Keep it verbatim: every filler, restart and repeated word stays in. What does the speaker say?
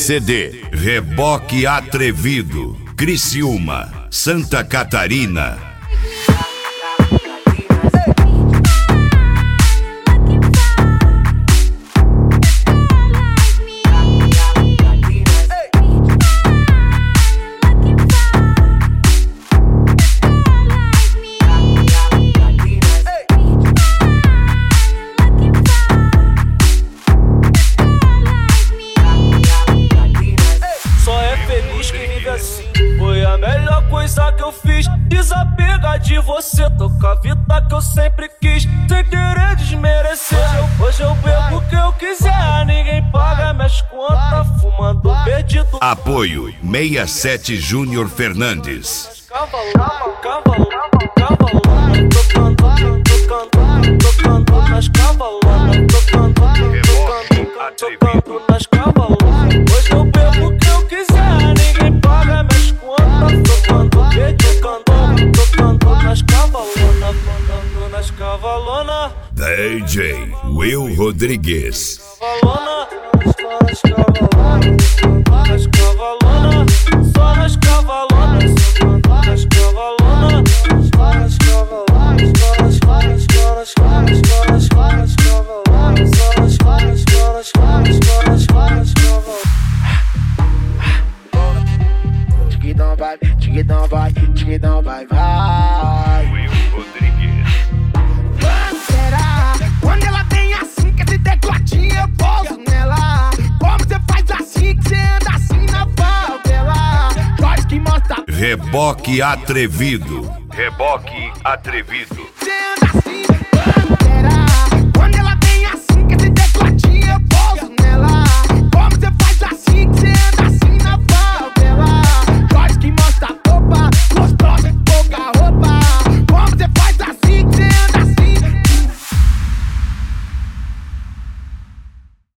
C D. Reboque Atrevido. Criciúma, Santa Catarina. Que eu fiz, desapega de você, toca a vida que eu sempre quis, sem querer desmerecer. Hoje eu bebo o que eu quiser, ninguém paga minhas contas, fumando perdido. Apoio sessenta e sete Júnior Fernandes. Cavalona, cavalona, cavalona, tocando, tocando, tocando nas cavalonas, tocando, tocando, tocando nas cavalonas. Hoje eu bebo o que eu quiser, ninguém paga minhas contas, tocando, tocando, tocando nas cavalonas, tocando nas cavalonas. D J Will Rodrigues. Cavalona, só nas cavalonas, nas cavalonas, só nas cavalonas, nas cavalonas, só nas cavalonas, só nas cavalonas, só nas cavalonas, só nas cavalonas, só nas cavalonas, só nas cavalonas, só nas cavalonas. Tiquidão vai, tiquidão vai, tiquidão vai, vai. Will Rodrigues. Quando será? Quando ela vem assim, que esse tecladinho eu pouso nela. Como você faz assim, que você anda assim na favela? Voz que mostra. Reboque Atrevido. Reboque Atrevido. Cê